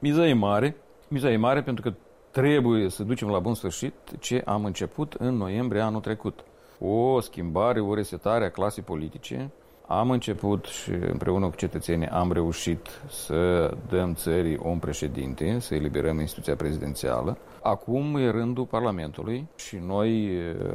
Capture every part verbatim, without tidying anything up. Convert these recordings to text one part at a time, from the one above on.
Miza e mare, miza e mare pentru că trebuie să ducem la bun sfârșit ce am început în noiembrie anul trecut. O schimbare, o resetare a clasei politice. Am început și împreună cu cetățenii am reușit să dăm țării om președinte, să eliberăm instituția prezidențială. Acum e rândul Parlamentului și noi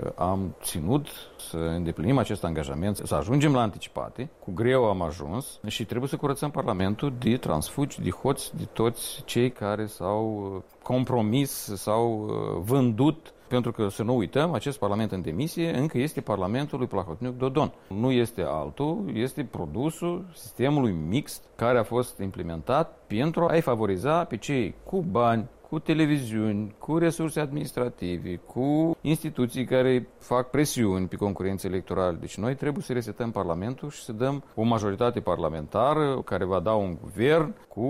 am ținut să îndeplinim acest angajament, să ajungem la anticipate. Cu greu am ajuns și trebuie să curățăm Parlamentul de transfugi, de hoți, de toți cei care s-au compromis, s-au vândut. Pentru că, să nu uităm, acest Parlament în demisie încă este Parlamentul lui Plahotniuc-Dodon. Nu este altul, este produsul sistemului mixt care a fost implementat pentru a-i favoriza pe cei cu bani, cu televiziuni, cu resurse administrative, cu instituții care fac presiuni pe concurență electorală. Deci noi trebuie să resetăm Parlamentul și să dăm o majoritate parlamentară care va da un guvern cu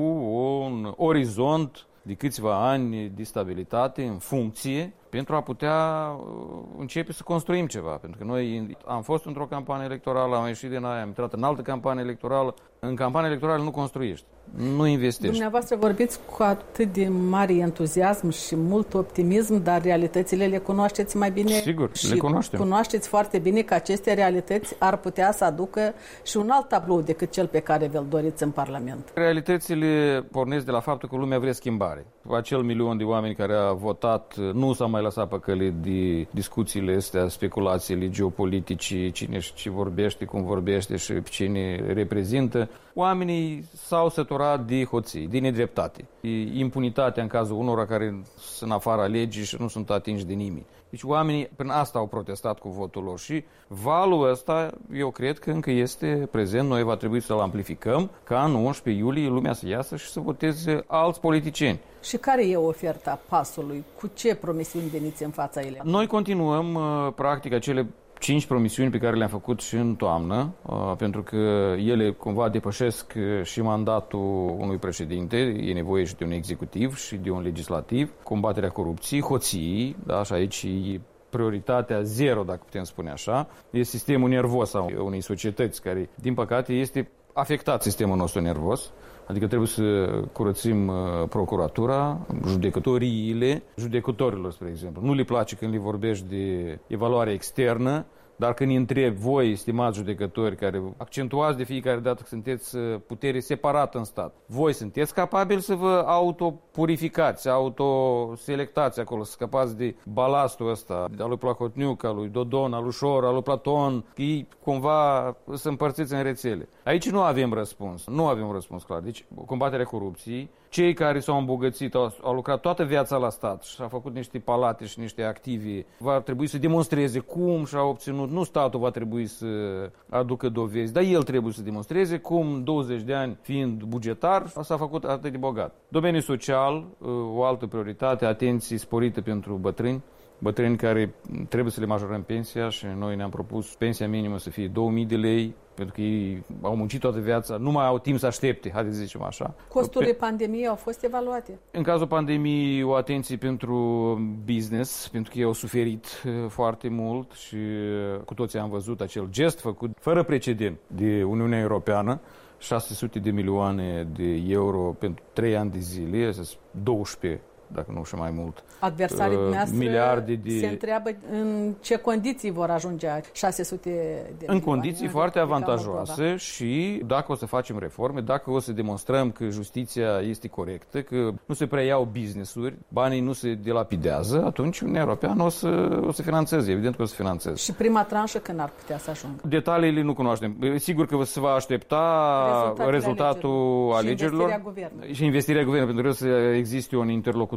un orizont de câțiva ani de stabilitate în funcție pentru a putea începe să construim ceva. Pentru că noi am fost într-o campanie electorală, am ieșit din aia, am intrat în altă campanie electorală. În campanie electorală nu construiești, nu investești. Dumneavoastră vorbiți cu atât de mare entuziasm și mult optimism, dar realitățile le cunoașteți mai bine. Sigur, și le cunoaștem. Cunoașteți foarte bine că aceste realități ar putea să aducă și un alt tablou decât cel pe care vi-l doriți în Parlament. Realitățile pornesc de la faptul că lumea vrea schimbare. Acel milion de oameni care a votat nu s-a mai lăsat păcălit de discuțiile astea, speculațiile geopolitice, cine ce vorbește, cum vorbește și cine reprezintă. Oamenii s-au săturat de hoții, de nedreptate, de impunitatea în cazul unora care sunt în afara legii și nu sunt atinși de nimeni. Deci oamenii prin asta au protestat cu votul lor și valul ăsta eu cred că încă este prezent. Noi va trebui să-l amplificăm ca în unsprezece iulie lumea să iasă și să voteze alți politicieni. Și care e oferta pasului? Cu ce promisiuni veniți în fața ele? Noi continuăm practic acele cinci promisiuni pe care le-am făcut și în toamnă, pentru că ele cumva depășesc și mandatul unui președinte, e nevoie și de un executiv și de un legislativ, combaterea corupției, hoții, da, și aici e prioritatea zero, dacă putem spune așa, e sistemul nervos al unei societăți care, din păcate, este afectat sistemul nostru nervos. Adică trebuie să curățim uh, procuratura, judecătoriile, judecătorilor, spre exemplu. Nu le place când le vorbești de evaluare externă, dar când îi întrebi voi, stimați judecători, care accentuați de fiecare dată că sunteți putere separată în stat, voi sunteți capabili să vă autopurificați, autoselectați acolo, să scăpați de balastul ăsta, al lui Plahotniuc, al lui Dodon, al lui Șor, al lui Platon, că ei cumva să împărțiți în rețele. Aici nu avem răspuns, nu avem răspuns clar. Deci, combaterea corupției, cei care s-au îmbogățit, au, au lucrat toată viața la stat și au făcut niște palate și niște active, va trebui să demonstreze cum și-au obținut. Nu statul va trebui să aducă dovezi, dar el trebuie să demonstreze cum douăzeci de ani fiind bugetar s-a făcut atât de bogat. Domeniul social, o altă prioritate, atenție sporită pentru bătrâni, bătrâni care trebuie să le majorăm pensia și noi ne-am propus pensia minimă să fie două mii de lei, pentru că ei au muncit toată viața, nu mai au timp să aștepte, haideți să zicem așa. Costurile pandemiei au fost evaluate? În cazul pandemiei, o atenție pentru business, pentru că ei au suferit foarte mult și cu toții am văzut acel gest făcut fără precedent de Uniunea Europeană, șase sute de milioane de euro pentru trei ani de zile, douăsprezece, dacă nu și mai mult. Adversarii uh, dumneavoastră de... se întreabă în ce condiții vor ajunge șase sute de În condiții foarte avantajoase și dacă o să facem reforme, dacă o să demonstrăm că justiția este corectă, că nu se preiau business-uri, banii nu se dilapidează, atunci Uniunea Europeană o să, o să finanțeze, evident că o să finanțeze. Și prima tranșă când ar putea să ajungă? Detaliile nu cunoaștem. Sigur că se va aștepta rezultatul alegerilor și investirea guvernului. Și investirea guvernului, pentru că să existe un interlocutor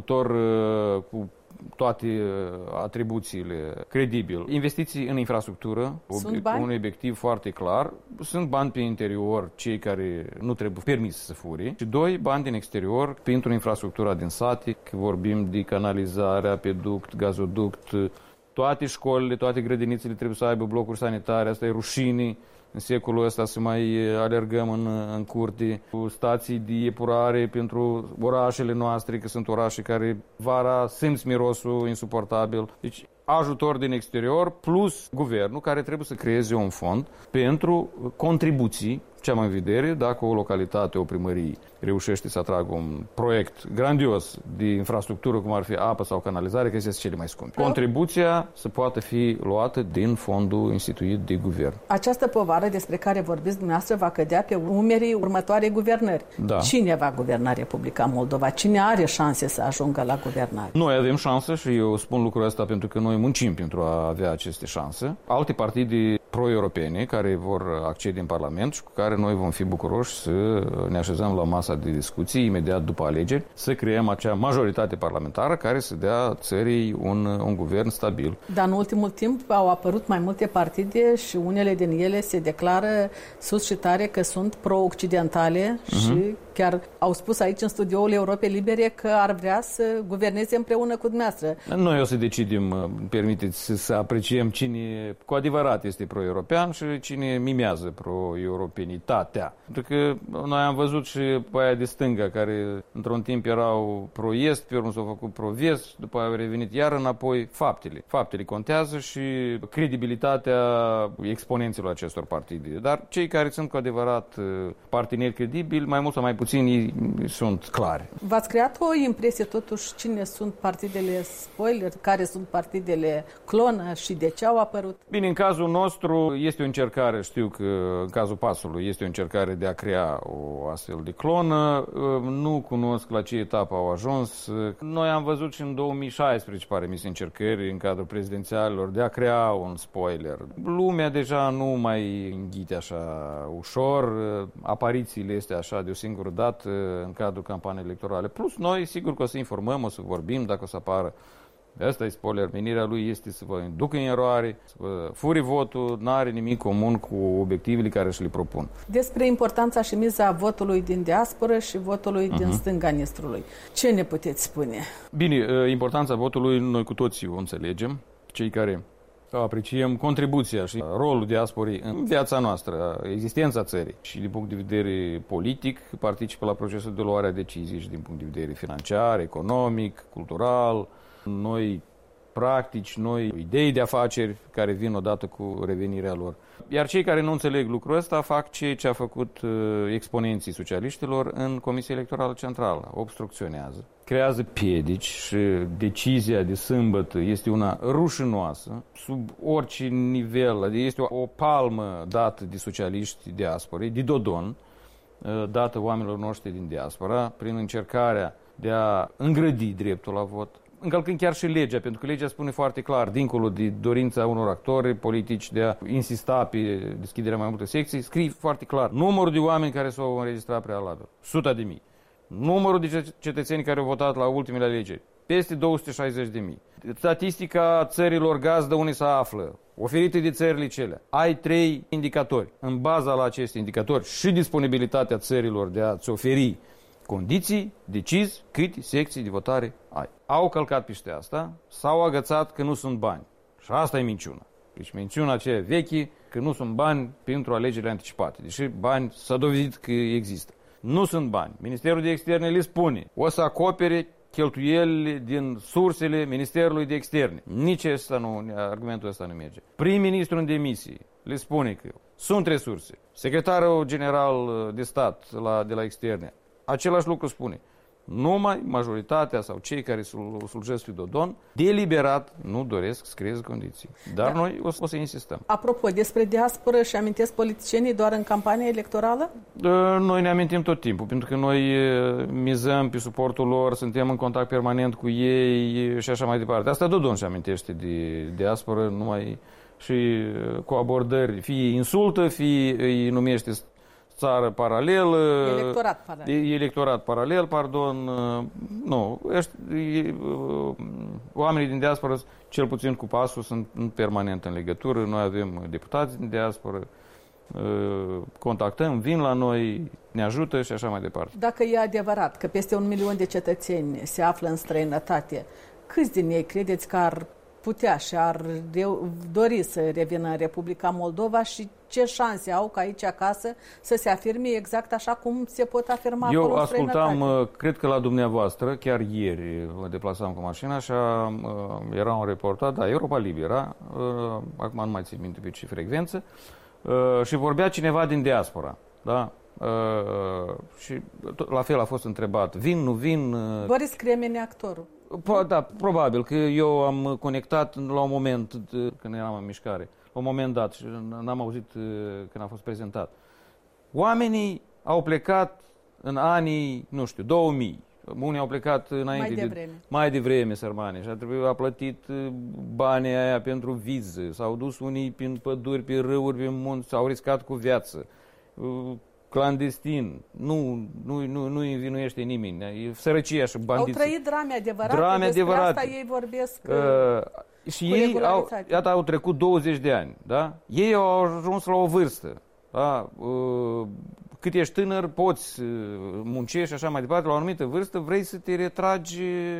cu toate atribuțiile credibil. Investiții în infrastructură, un obiectiv foarte clar. Sunt bani pe interior, cei care nu trebuie permis să fure. Și doi, bani din exterior pentru infrastructura din sate, că vorbim de canalizare, apeduct, gazoduct. Toate școlile, toate grădinițele trebuie să aibă blocuri sanitare, asta e rușine. În secolul ăsta să mai alergăm în, în curte, cu stații de epurare pentru orașele noastre, că sunt orașe care vara simți mirosul insuportabil. Deci ajutor din exterior plus guvernul care trebuie să creeze un fond pentru contribuții ce am în vedere, dacă o localitate, o primărie reușește să atragă un proiect grandios de infrastructură, cum ar fi apă sau canalizare, că este cele mai scumpe. Contribuția să poată fi luată din fondul instituit de guvern. Această povară despre care vorbiți dumneavoastră va cădea pe umerii următoarei guvernări. Da. Cine va guverna Republica Moldova? Cine are șanse să ajungă la guvernare? Noi avem șansă și eu spun lucrul ăsta pentru că noi muncim pentru a avea aceste șanse. Alte partide pro-europene care vor accede în Parlament și cu care noi vom fi bucuroși să ne așezăm la masa de discuții imediat după alegeri, să creăm acea majoritate parlamentară care să dea țării un, un guvern stabil. Dar în ultimul timp au apărut mai multe partide și unele din ele se declară sus și tare că sunt pro-occidentale uh-huh. și chiar au spus aici în studioul Europei Libere că ar vrea să guverneze împreună cu dumneavoastră. Noi o să decidem, permiteți să apreciem cine cu adevărat este pro-european și cine mimează pro-europenitatea. Pentru că noi am văzut și pe aia de stânga care într-un timp erau pro-est, pe urmă s-au făcut pro-vest, după aia au revenit iar înapoi faptele. Faptele contează și credibilitatea exponenților acestor partide. Dar cei care sunt cu adevărat parteneri credibili, mai mult sau mai puțin, sunt clari. V-ați creat o impresie totuși cine sunt partidele spoiler, care sunt partidele clonă și de ce au apărut? Bine, în cazul nostru este o încercare, știu că în cazul PAS-ului este o încercare de a crea o astfel de clonă. Nu cunosc la ce etapă au ajuns. Noi am văzut și în două mii șaisprezece, pare mi se, încercări în cadrul prezidențialilor de a crea un spoiler. Lumea deja nu mai înghite așa ușor. Aparițiile este așa de o singură dată în cadrul campaniei electorale. Plus noi, sigur că o să informăm, o să vorbim dacă o să apară. Asta e spoiler. Menirea lui este să vă inducă în eroare, să vă fure votul, n-are nimic comun cu obiectivele care și le propun. Despre importanța și miza votului din diasporă și votului uh-huh. din stânga Nistrului. Ce ne puteți spune? Bine, importanța votului noi cu toții o înțelegem. Cei care apreciem contribuția și rolul diasporii în viața noastră, existența țării și din punct de vedere politic participă la procesul de luare a decizii și din punct de vedere financiar, economic, cultural, noi practici, noi idei de afaceri care vin odată cu revenirea lor. Iar cei care nu înțeleg lucrul ăsta fac ceea ce a făcut uh, exponenții socialiștilor în Comisia Electorală Centrală. Obstrucționează, creează piedici și decizia de sâmbătă este una rușinoasă, sub orice nivel, adică este o, o palmă dată de socialiști diasporei, de Dodon, uh, dată oamenilor noștri din diaspora, prin încercarea de a îngrădi dreptul la vot, încălcând chiar și legea, pentru că legea spune foarte clar, dincolo de dorința unor actori politici de a insista pe deschiderea mai multe secții, scrie foarte clar numărul de oameni care s-au înregistrat prealabil, suta de mii. Numărul de cetățeni care au votat la ultimele alegeri, peste două sute șaizeci de mii. Statistica țărilor gazdă unde se află, oferite de țările cele. Ai trei indicatori. În baza la aceste indicatori și disponibilitatea țărilor de a-ți oferi condiții, decizi câte secții de votare ai. Au călcat peste asta, s-au agățat că nu sunt bani. Și asta e minciuna. Deci minciuna aceea veche că nu sunt bani pentru alegerile anticipate. Deși bani s-a dovedit că există. Nu sunt bani. Ministerul de Externe le spune o să acopere cheltuielile din sursele Ministerului de Externe. Nici asta nu, argumentul ăsta nu merge. Prim-ministrul în demisie le spune că sunt resurse. Secretarul general de stat la, de la Externe același lucru spune. Numai majoritatea sau cei care slujesc lui Dodon deliberat nu doresc să creeze condiții. Dar da. Noi o, o să insistăm. Apropo, despre diasporă și amintesc politicienii doar în campania electorală? Noi ne amintim tot timpul, pentru că noi mizăm pe suportul lor, suntem în contact permanent cu ei și așa mai departe. Asta Dodon și amintește de diasporă numai și cu abordări, fie insultă, fie îi numește țară paralelă, electorat paralel, electorat paralel, pardon, nu, oamenii din diaspora, cel puțin cu PAS-ul, sunt permanent în legătură, noi avem deputați din diaspora, contactăm, vin la noi, ne ajută și așa mai departe. Dacă e adevărat că peste un milion de cetățeni se află în străinătate, câți din ei credeți că ar putea și ar dori să revină în Republica Moldova și ce șanse au ca aici acasă să se afirme exact așa cum se pot afirma Eu acolo în ascultam, cred că la dumneavoastră, chiar ieri mă deplasam cu mașina și uh, era un reportat, da, Europa Libera, uh, acum nu mai țin minte pe ce frecvență, uh, și vorbea cineva din diaspora. da? Uh, și tot, la fel a fost întrebat, vin, nu vin? Uh, Boris Cremeni, actorul. Po- da, probabil că eu am conectat la un moment, de, când eram în mișcare, la un moment dat și n-am auzit uh, când a fost prezentat. Oamenii au plecat în anii, nu știu, două mii. Unii au plecat înainte mai devreme. de mai devreme, sărmane, și a trebuit a plătit banii aia pentru viză. S-au dus unii prin păduri, pe râuri, pe munți, s-au riscat cu viață. Clandestin. Nu, nu, nu, nu învinuiește nimeni. E sărăcia și bandiții. Au trăit drame adevărate, drame despre adevărate. asta ei vorbesc uh, Și ei au, iată, au trecut douăzeci de ani. Da? Ei au ajuns la o vârstă. Da? Uh, cât ești tânăr, poți muncești și așa mai departe, la o anumită vârstă vrei să te retragi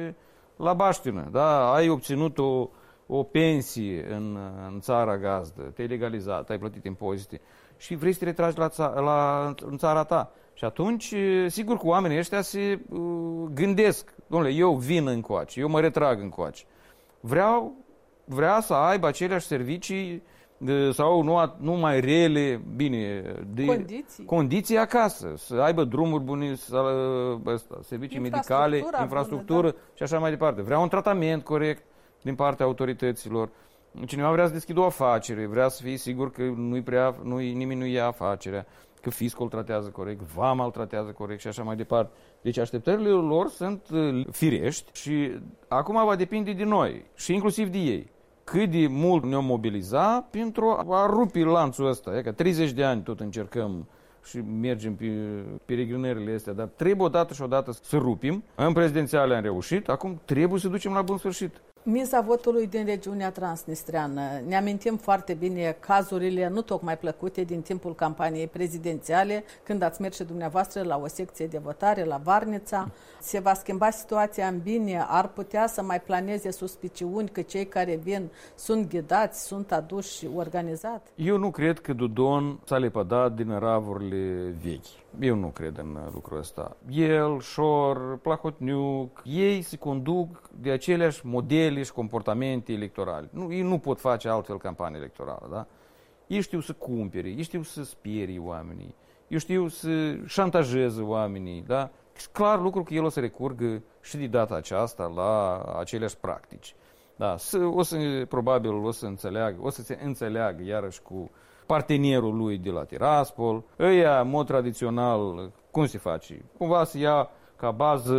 la baștină. Da? Ai obținut o, o pensie în, în țara gazdă, te-ai legalizat, ai plătit impozite și vrei să te retragi la, ța, la, în țara ta. Și atunci, sigur că oamenii ăștia se uh, gândesc, dom'le, eu vin încoace, eu mă retrag încoace. Vreau, vrea să aibă aceleași servicii de, sau nu, nu mai rele, bine, de condiții. condiții acasă, să aibă drumuri bune, să, ăsta, servicii medicale, infrastructură bună, da. Și așa mai departe. Vrea un tratament corect din partea autorităților. Cineva vrea să deschidă o afacere, vrea să fie sigur că nu-i prea, nu-i, nimeni nu ia afacerea, că fiscul tratează corect, vama îl tratează corect și așa mai departe. Deci așteptările lor sunt firești și acum va depinde de noi și inclusiv de ei. Cât de mult ne-o mobiliza pentru a rupi lanțul ăsta. E că treizeci de ani tot încercăm și mergem pe peregrinările astea, dar trebuie odată și odată să rupim. În prezidențiale am reușit, acum trebuie să ducem la bun sfârșit. Miza votului din regiunea transnistreană. Ne amintim foarte bine cazurile nu tocmai plăcute din timpul campaniei prezidențiale, când ați mers și dumneavoastră la o secție de votare, la Varnița. Se va schimba situația în bine? Ar putea să mai planeze suspiciuni că cei care vin sunt ghidați, sunt aduși organizat? Eu nu cred că Dodon s-a lepădat din ravurile vechi. Eu nu cred în lucrul ăsta. El, Șor, Plahotniuc, ei se conduc de aceleași modele și comportamente electorale. Nu, ei nu pot face altfel campanie electorală, da? Ei știu să cumpere, ei știu să sperie oamenii, ei știu să șantajeze oamenii, da? Clar lucru că el o să recurgă și de data aceasta la aceleași practici. Da, o să, probabil o să înțeleagă, o să se înțeleagă iarăși cu partenerul lui de la Tiraspol. Ăia, în mod tradițional, cum se face? Cumva se ia ca bază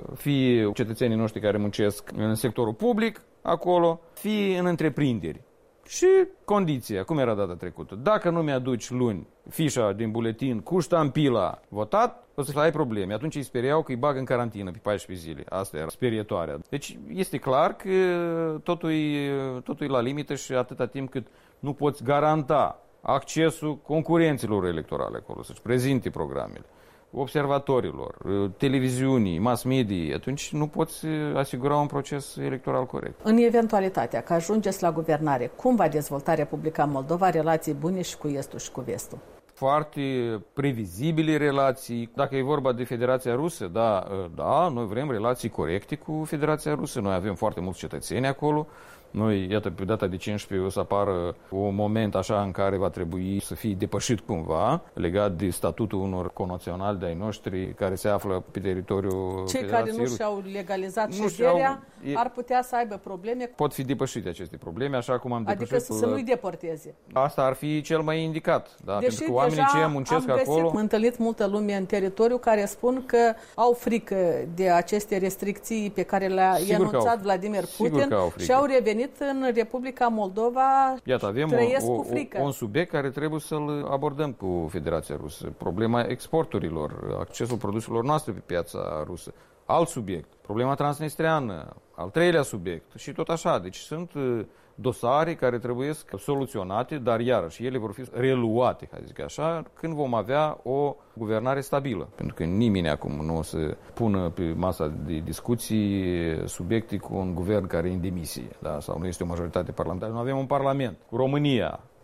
fie cetățenii noștri care muncesc în sectorul public acolo, fie în întreprinderi. Și condiția, cum era data trecută, dacă nu mi-aduci luni fișa din buletin cu ștampila votat, o să ai probleme. Atunci îi speriau că îi bag în carantină pe paisprezece zile. Asta era sperietoarea. Deci este clar că totul e, totul e la limită și atâta timp cât nu poți garanta accesul concurenților electorale acolo, să-și prezinte programele, observatorilor, televiziunii, mass media, atunci nu poți asigura un proces electoral corect. În eventualitatea că ajungeți la guvernare, cum va dezvolta Republica Moldova relații bune și cu estul și cu vestul? Foarte previzibile relații. Dacă e vorba de Federația Rusă, da, da, noi vrem relații corecte cu Federația Rusă. Noi avem foarte mulți cetățeni acolo. Noi, iată, pe data de cincisprezece o să apară un moment așa în care va trebui să fie depășit cumva, legat de statutul unor conaționali de-ai noștri care se află pe teritoriul Cei Federației care nu și-au legalizat șederea ar putea să aibă probleme. Pot fi depășite aceste probleme, așa cum am depășit. Adică să nu-i deporteze. Asta ar fi cel mai indicat, da? Deși pentru că oamenii ce muncesc am găsit, acolo... am întâlnit multă lume în teritoriu care spun că au frică de aceste restricții pe care le-a anunțat Vladimir Putin și au revenit în Republica Moldova. Iată, avem trăiesc o, cu frică. O, un subiect care trebuie să-l abordăm cu Federația Rusă. Problema exporturilor, accesul produselor noastre pe piața rusă. Alt subiect, problema transnistreană, al treilea subiect și tot așa. Deci sunt dosare care trebuie soluționate, dar iarăși ele vor fi reluate, hai zic așa, când vom avea o guvernare stabilă. Pentru că nimeni acum nu o să pună pe masa de discuții subiecte cu un guvern care e în demisie, da? Sau nu este o majoritate parlamentară. Nu avem un parlament. România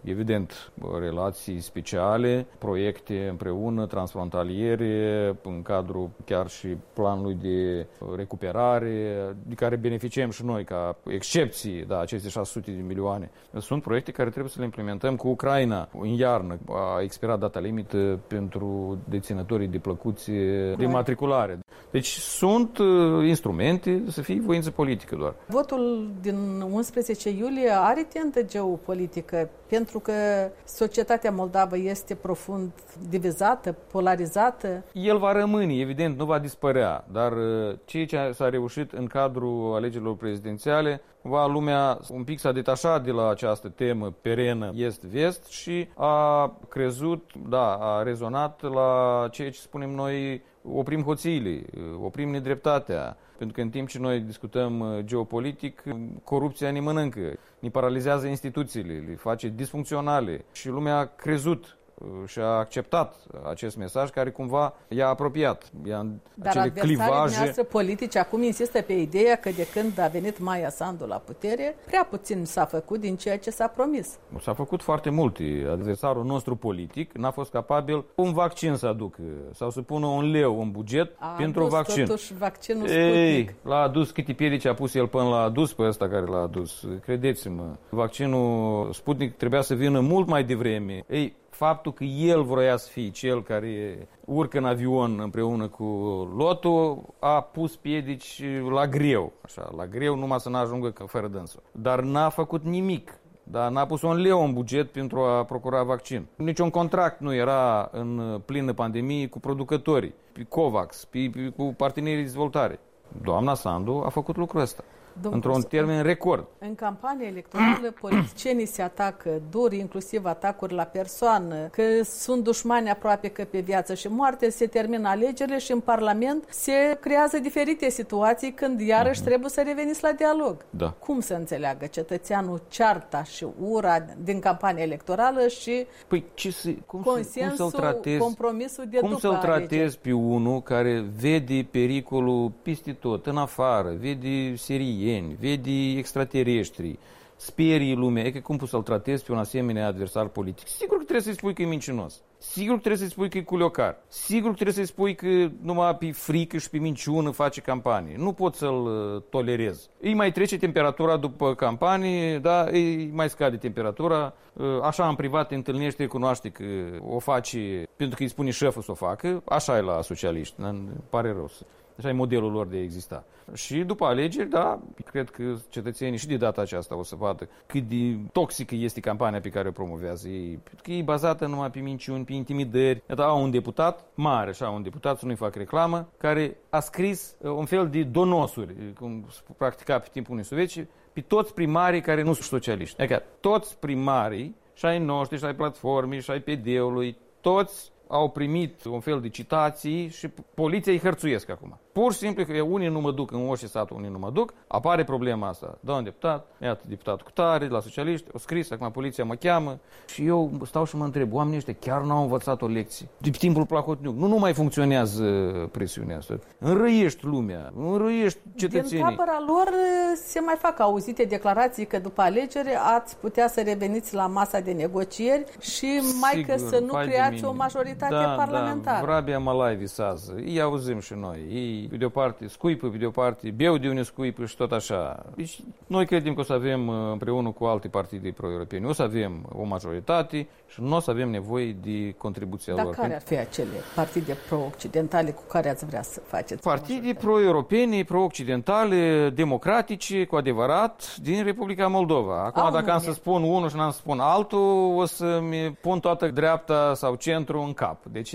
evident, relații speciale, proiecte împreună, transfrontaliere, în cadrul chiar și planului de recuperare, de care beneficiem și noi ca excepții, da, aceste șase sute de milioane. Sunt proiecte care trebuie să le implementăm cu Ucraina. În iarnă a expirat data limită pentru deținătorii de plăcuți de matriculare. Deci sunt instrumente să fie voință politică doar. Votul din unsprezece iulie are tentă geopolitică, pentru că societatea moldavă este profund divizată, polarizată. El va rămâne, evident, nu va dispărea, dar ceea ce s-a reușit în cadrul alegerilor prezidențiale, va lumea un pic s-a detașat de la această temă perenă est-vest și a crezut, da, a rezonat la ceea ce spunem noi, oprim hoțiile, oprim nedreptatea. Pentru că în timp ce noi discutăm geopolitic, corupția ne mănâncă, ne paralizează instituțiile, le face disfuncționale și lumea a crezut și a acceptat acest mesaj care cumva i-a apropiat. I-a Dar adversarii noastre politici acum insistă pe ideea că de când a venit Maia Sandu la putere, prea puțin s-a făcut din ceea ce s-a promis. S-a făcut foarte multe. Adversarul nostru politic n-a fost capabil un vaccin să aducă sau să pună un leu în buget a pentru vaccin. Totuși vaccinul Sputnik. L-a adus câte piedici a pus el până l-a adus pe ăsta care l-a adus. Credeți-mă, vaccinul Sputnik trebuia să vină mult mai devreme. Ei, faptul că el vroia să fie cel care urcă în avion împreună cu lotul a pus piedici la greu, așa, la greu numai să n-ajungă fără dânsul. Dar n-a făcut nimic, dar n-a pus un leu în buget pentru a procura vaccin. Niciun contract nu era în plină pandemie cu producătorii, pe COVAX, pe, pe, cu partenerii de dezvoltare. Doamna Sandu a făcut lucrul ăsta. Domnul într-un termen record. În campania electorală, politicienii se atacă dur, inclusiv atacuri la persoană, că sunt dușmani aproape că pe viață și moarte, se termină alegerile și în Parlament se creează diferite situații când iarăși uh-huh. trebuie să reveniți la dialog. Da. Cum să înțeleagă cetățeanul cearta și ura din campania electorală și păi, ce să, cum consensul, să, cum să-l tratezi, compromisul de cum după să-l tratezi alegeri? pe unul care vede pericolul peste tot, în afară, vede serii, vedi extraterestri, sperii lumea, e că cum poți să-l tratezi pe un asemenea adversar politic? Sigur că trebuie să-i spui că e mincinos. Sigur că trebuie să-i spui că e culiocar. Sigur că trebuie să-i spui că numai pe frică și pe minciună face campanie. Nu poți să-l tolerezi. Îi mai trece temperatura după campanie, da, îi mai scade temperatura. Așa în privat te întâlnește, cunoaște că o face pentru că îi spune șeful să o facă. Așa e la socialiști, îmi pare rău. Așa e modelul lor de a exista. Și după alegeri, da, cred că cetățenii și de data aceasta o să vadă cât de toxică este campania pe care o promovează ei. Pentru că e bazată numai pe minciuni, pe intimidări. Iată, au un deputat mare, așa, un deputat, să nu-i fac reclamă, care a scris un fel de donosuri, cum practica pe timpul Uniunii Sovietice, pe toți primarii care nu sunt socialiști. Adică toți primarii, și ai noștri, și ai platformei, și ai P D-ului, toți au primit un fel de citații și poliția îi hărțuiesc acum. Pur și simplu că unii nu mă duc în orice sat, unii nu mă duc, apare problema asta. Da, un deputat, iată, deputatul cu tare, la socialiști, o scris, acum poliția mă cheamă și eu stau și mă întreb, oamenii ăștia chiar n-au învățat o lecție? De timpul Plahotniuc, nu, nu mai funcționează presiunea asta. Înrăiești lumea, înrăiești cetățenii. Din tabăra lor se mai fac auzite declarații că după alegeri ați putea să reveniți la masa de negocieri și mai Sigur, că să nu creați o majoritate da, parlamentară. Da, Vrabia Malai visează. Îi auzim și noi. Ei, pe de o parte, scuipă, pe de o parte, beau de unde scuipă și tot așa. Deci, noi credem că o să avem, împreună cu alte partide pro-europene, o să avem o majoritate și nu o să avem nevoie de contribuția Dar lor. care ar fi acele partide pro-occidentale cu care ați vrea să faceți? Partide pro-europene, pro-occidentale, democratice, cu adevărat, din Republica Moldova. Acum, Au dacă nume. am să spun unul și n-am să spun altul, o să-mi pun toată dreapta sau centru în cap. Deci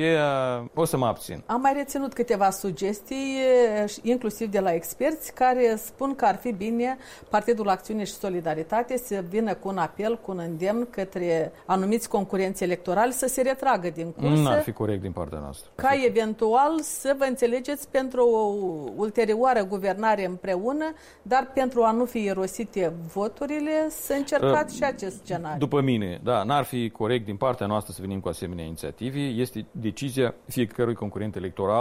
o să mă abțin. Am mai reținut câteva sugestii, inclusiv de la experți, care spun că ar fi bine Partidul Acțiune și Solidaritate să vină cu un apel, cu un îndemn către anumiți concurenți electorali să se retragă din cursă. Nu ar fi corect din partea noastră. Ca eventual să vă înțelegeți pentru o ulterioară guvernare împreună, dar pentru a nu fi irosite voturile, să încercați uh, și acest scenariu. După mine, da, n-ar fi corect din partea noastră să venim cu asemenea inițiative. Este decizia fiecărui concurent electoral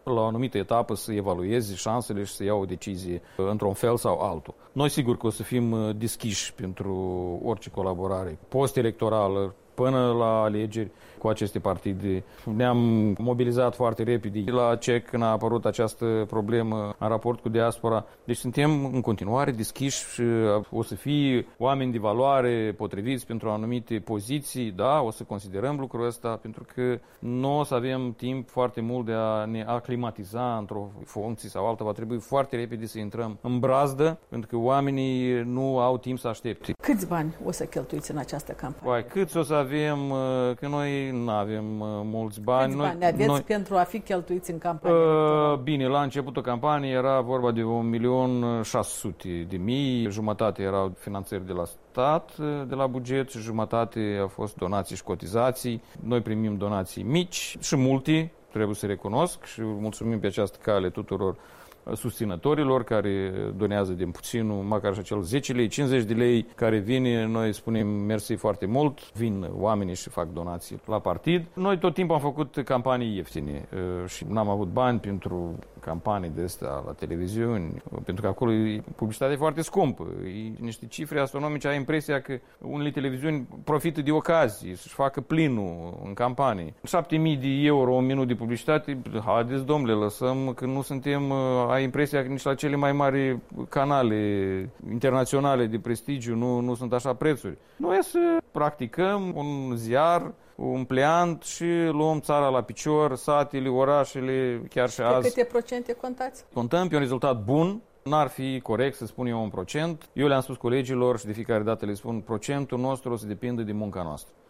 la o anumită etapă să evalueze șansele și să ia o decizie într-un fel sau altul. Noi sigur că o să fim deschiși pentru orice colaborare post-electorală, până la alegeri cu aceste partide. Ne-am mobilizat foarte repede la C E C când a apărut această problemă în raport cu diaspora. Deci suntem în continuare deschiși și o să fie oameni de valoare potriviți pentru anumite poziții. Da, o să considerăm lucrul ăsta pentru că nu o să avem timp foarte mult de a ne aclimatiza într-o funcție sau alta. Va trebui foarte repede să intrăm în brazdă pentru că oamenii nu au timp să aștepte. Câți bani o să cheltuiți în această campanie? Păi, câți o să avem, că noi nu avem mulți bani. Câți bani noi, aveți noi, pentru a fi cheltuiți în campanie? Uh, bine, la începutul campaniei era vorba de un milion șase sute de mii, jumătate erau finanțări de la stat, de la buget, și jumătate au fost donații și cotizații. Noi primim donații mici și multe, trebuie să recunosc, și mulțumim pe această cale tuturor susținătorilor care donează din puținul, măcar și acel zece lei, cincizeci de lei care vine, noi spunem mersi foarte mult, vin oamenii și fac donații la partid. Noi tot timpul am făcut campanii ieftine și n-am avut bani pentru campanii de astea la televiziuni, pentru că acolo e publicitate foarte scumpă, e niște cifre astronomice, ai impresia că unele televiziuni profită de ocazie să-și facă plinul în campanii. șapte mii de euro un minut de publicitate, haideți domnule, lăsăm că nu suntem, ai impresia că nici la cele mai mari canale internaționale de prestigiu nu, nu sunt așa prețuri. Noi să practicăm un ziar, un pliant și luăm țara la picior, satele, orașele, chiar și Pe azi. câte procente contați? Contăm pe un rezultat bun. N-ar fi corect să spun eu un procent. Eu le-am spus colegilor și de fiecare dată le spun procentul nostru o să depinde de munca noastră.